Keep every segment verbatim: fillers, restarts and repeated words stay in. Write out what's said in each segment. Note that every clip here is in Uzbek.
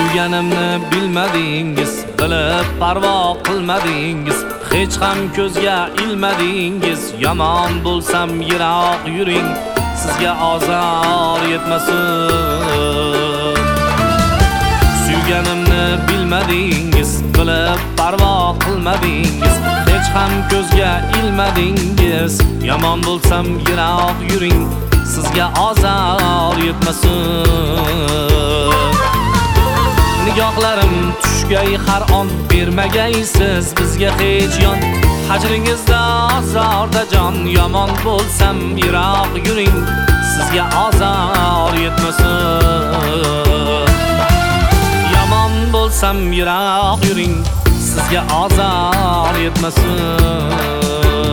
Suyganimni bilmadingiz, bilib parvo qilmadingiz, hech ham ko'zga ilmadingiz. Yomon bo'lsam yiroq yuring, sizga ozor yetmasin. Suyganimni bilmadingiz, bilib parvo qilmadingiz, hech ham ko'zga ilmadingiz. Yomon bo'lsam yiroq yuring, sizga ozor yetmasin. Nigohlarim tushgay har on bermagaysiz bizga hech yon. Hajringizda azorda jon. Yomon bo'lsam yiroq yuring, sizga ozor yetmasin. Yomon bo'lsam yiroq yuring, sizga ozor yetmasin.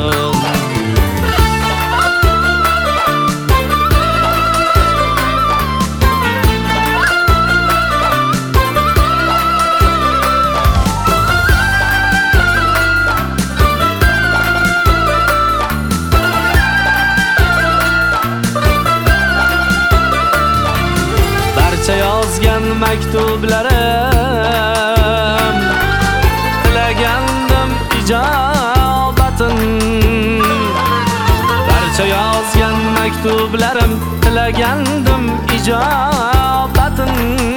Yozgan maktublarim, tilagandim ijobatin. Barcha yozgan maktublarim, tilagandim ijobatin.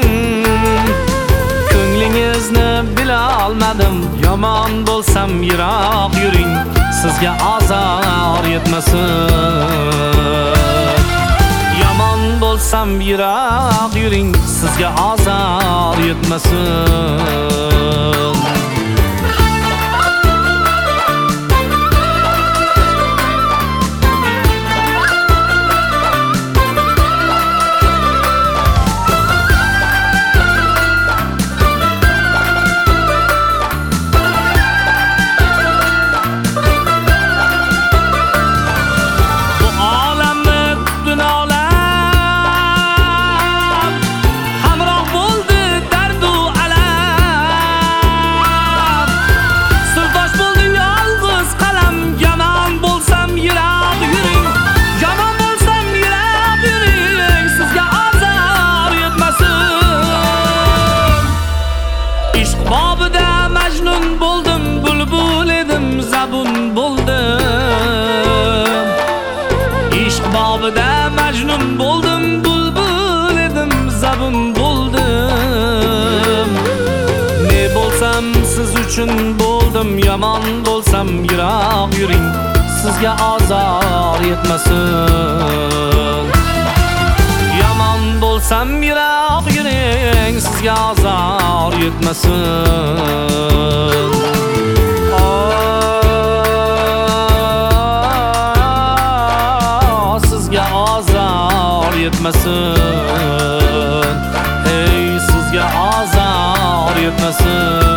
Ko'nglingizni bila olmadim, yomon bo'lsam yiroq yuring, sizga ozor yetmasin. Yomon bo'lsam yiroq yuring, sizga ozor yetmasin. Babida majnun bo'ldim, bulbul edim, zabun bo'ldim. Ne bo'lsam siz uchun bo'ldim, yomon bo'lsam yiroq yuring, sizga ozor yetmasin. Yomon bo'lsam yiroq yuring, sizga ozor yetmasin. Yetmasin, hey sizga azor yetmasin.